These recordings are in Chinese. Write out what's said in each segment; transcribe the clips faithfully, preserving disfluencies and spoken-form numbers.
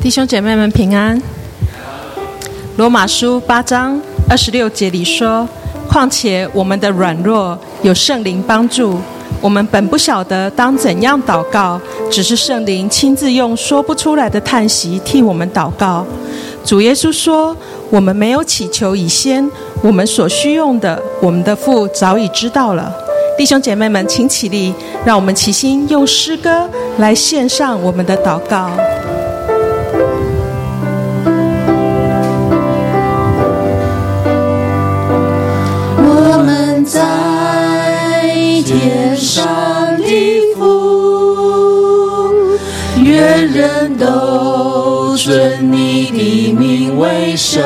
弟兄姐妹们平安。罗马书八章二十六节里说，况且我们的软弱有圣灵帮助，我们本不晓得当怎样祷告，只是圣灵亲自用说不出来的叹息替我们祷告。主耶稣说，我们没有祈求以先，我们所需用的，我们的父早已知道了。弟兄姐妹们，请起立，让我们齐心用诗歌来献上我们的祷告。 我们在天上的父，愿人都尊你的名为圣，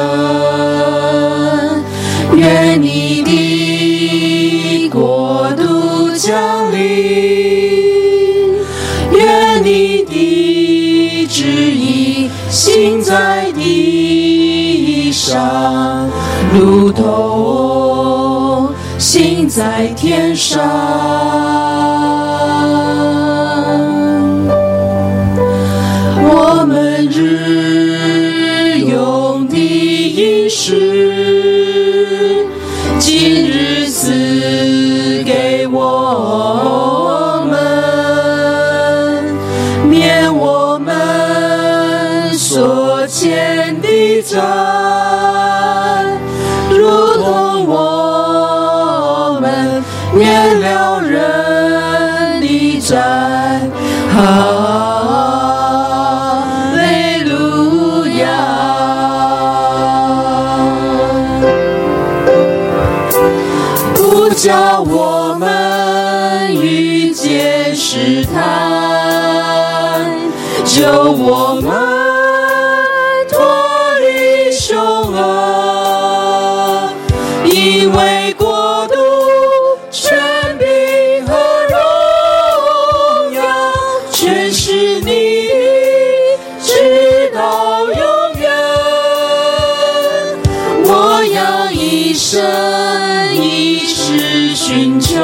愿你的国度降临，愿你的旨意行在地上，如同行在天上。我们日用的饮食，今日赐给我们，免我们所欠的债，如同我们免了人的债。哈利路亚！不叫我们遇见试探，救我们脱离凶恶，因为国度、权柄和荣耀全是你的，直到永远。我要一生一世寻求，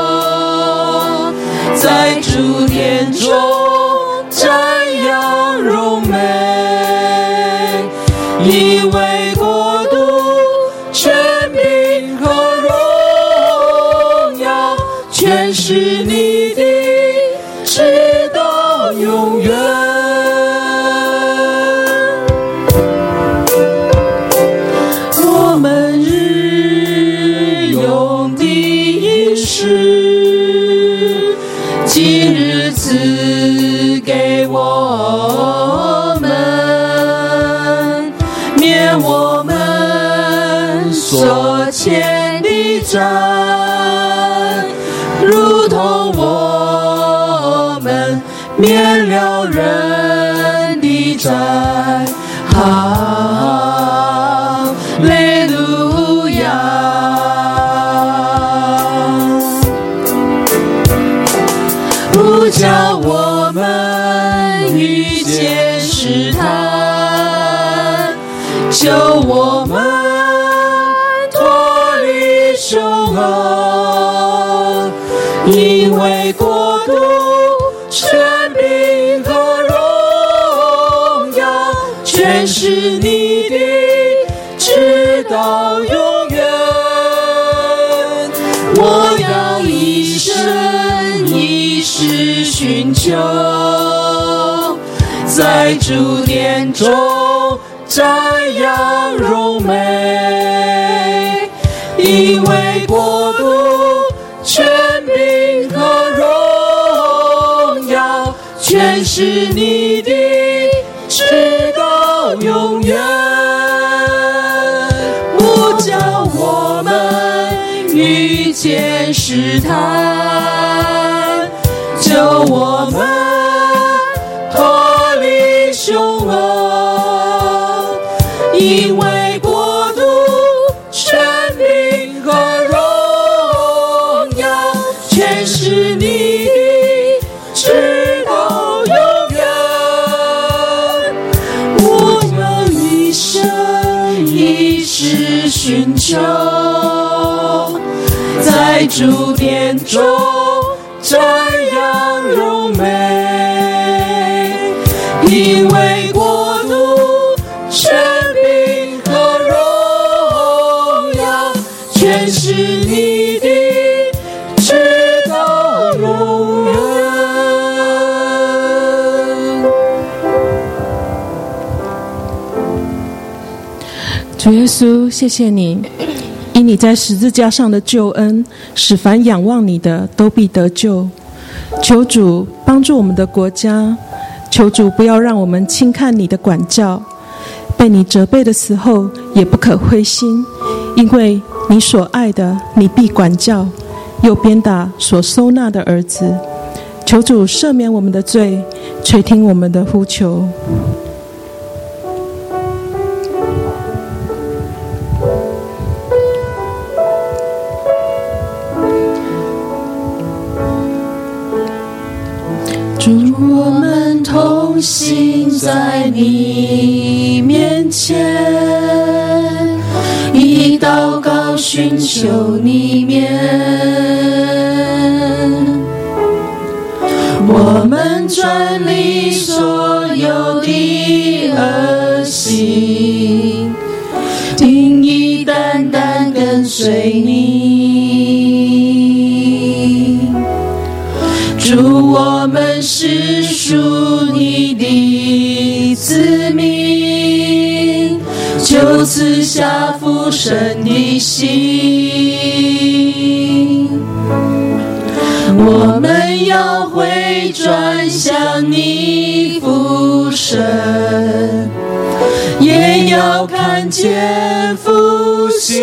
在主殿中瞻仰荣美，因为国度、权柄和荣耀全是你的，直到永远。我们日用的饮食，今日赐给我们，免我们所欠的债，如同我们免了人的债。哈利路亚！不叫我们遇见试探，救我们脱离凶恶，因为国度、权柄和荣耀全是你的，直到永远。我要一生一世寻求，在主殿中瞻仰荣美，因为国度、权柄和荣耀全是你的，直到永远。不叫我们遇见试探，救我们脱离凶恶，因为国度、权柄和荣耀全是你的，直到永远。我要一生一世寻求，在主殿中瞻仰荣美，因为国度、 主耶稣，谢谢你，因你在十字架上的救恩，使凡仰望你的都必得救。求主帮助我们的国家，求主不要让我们轻看你的管教，被你责备的时候也不可灰心，因为你所爱的你必管教，又鞭打所收纳的儿子。求主赦免我们的罪，垂听我们的呼求。 主，我们同行在你面前，以祷告寻求你面。我们转离所有的恶行，定义单单跟随你。主，我们是属你的子民，就赐下父神的心。我们要回转向你父神，也要看见复兴。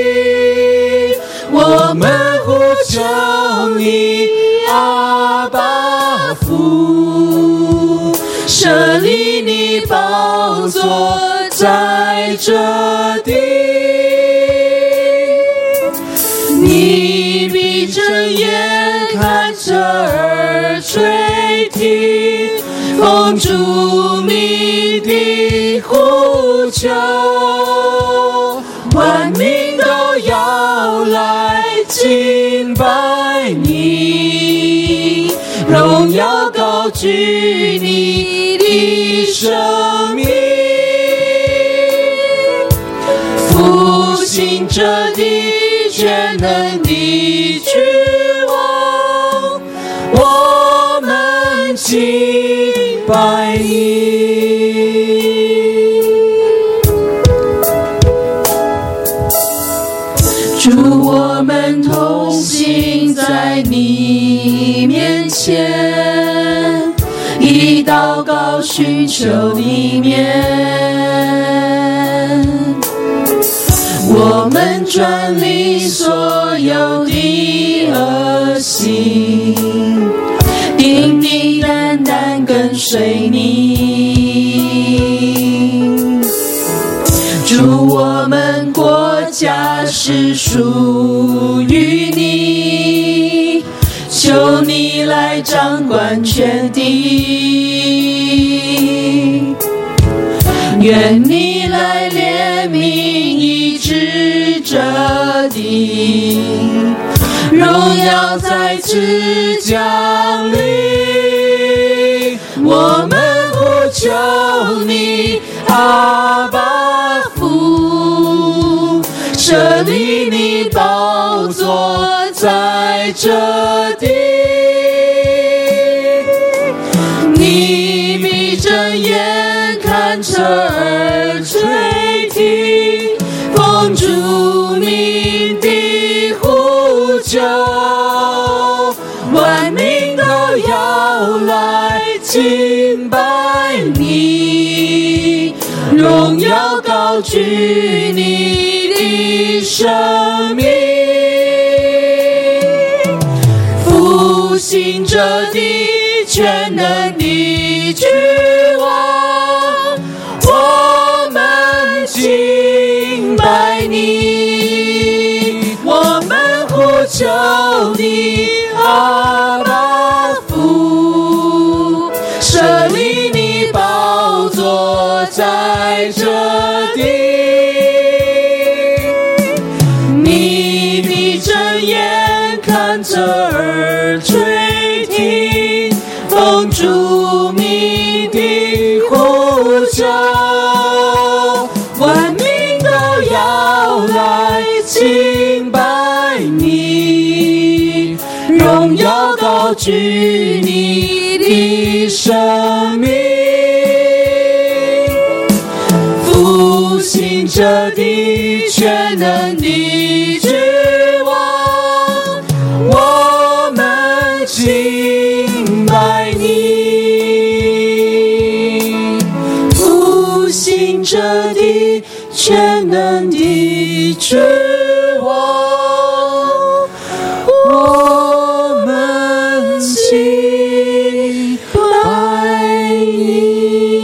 我们呼求你，阿爸父，设立你宝座在这地，你闭着眼看着耳垂听，奉主名的呼求，万民都要来敬拜你，荣耀高举你的生命，复兴这地全能的君王，我们敬拜你。主，我们同行在你面前，以祷告寻求你面。我们转离所有的恶行，定定单单跟随你。主，我们国家是属于你，求你来掌管全地，愿你来怜悯医治这地，荣耀再次降临。我们呼求你，阿爸父，设立你宝座在这地，你闭着眼看着耳垂听，奉主名的呼求，万民都要来敬拜你，荣耀高举你的生命，复兴这地全能的君王，我们敬拜你，我们呼求你，阿爸父，设立你宝座在这地，你闭着眼看着耳垂听，奉主名的呼求，万民都要来敬拜你，荣耀高举你的生命，复兴着的全能的君王，我们敬拜你。复兴着的全能的君王，我们敬拜你。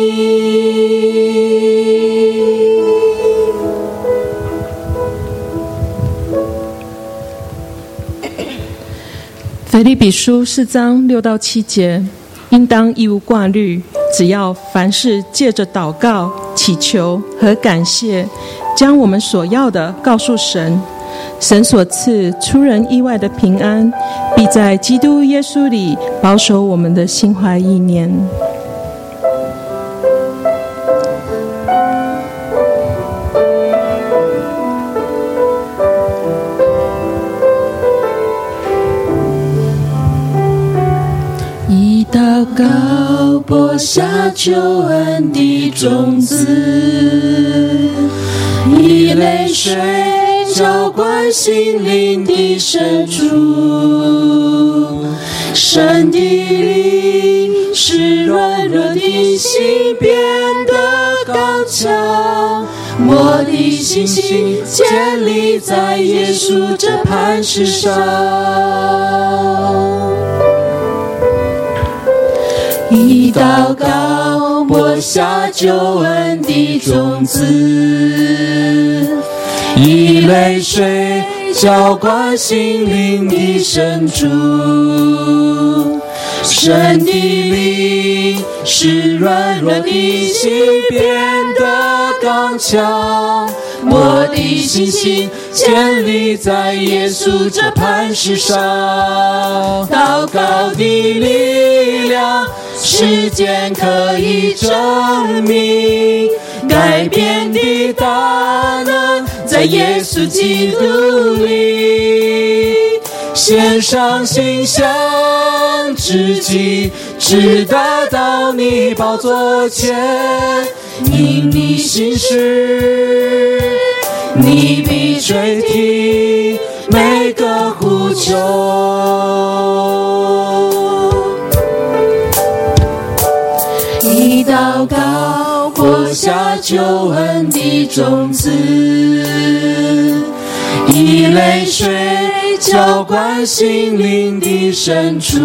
腓立比书四章六到七节，应当一无挂虑，只要凡事借着祷告、祈求和感谢，将我们所要的告诉神。神所赐出人意外的平安，必在基督耶稣里保守我们的心怀意念。 以祷告播下救恩的种子，以泪水浇灌心灵的深处，神的灵使软弱的心变得刚强，我的信心建立在耶稣这磐石上。以祷告播下救恩的种子，以泪水浇灌心灵的深处，神的灵使软弱的心变得刚强，我的信心建立在耶稣这磐石上。祷告的力量时间可以证明，改变的大能在耶稣基督里。献上馨香之祭，直达到你宝座前，因你心事，你必垂听每个呼求。以祷告播下救恩的种子，以泪水浇灌心灵的深处，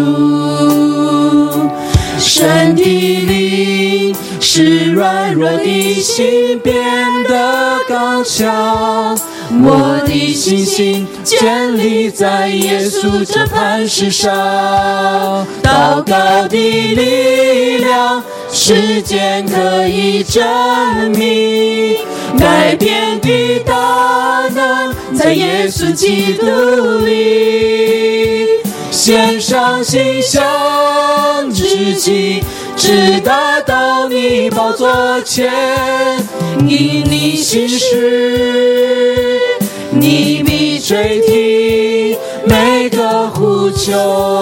神的灵使软弱的心变得刚强，我的信心建立在耶稣这磐石上。祷告的力量时间可以证明，改变的大能在耶稣基督里。献上馨香之祭，直达到你宝座前，因你心事，你必垂听每个呼求。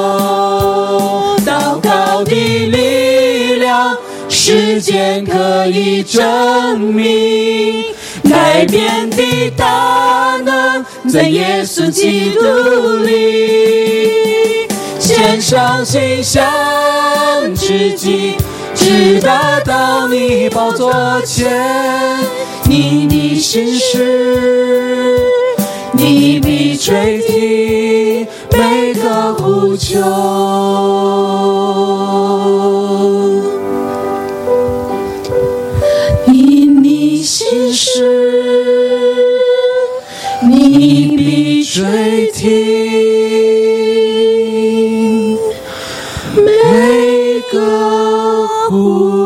祷告的力量时间可以证明，改变的大能在耶稣基督里。献上馨香之祭，直达到你宝座前，你的心事，你必垂听每个呼求。因你心事，你必垂听每个呼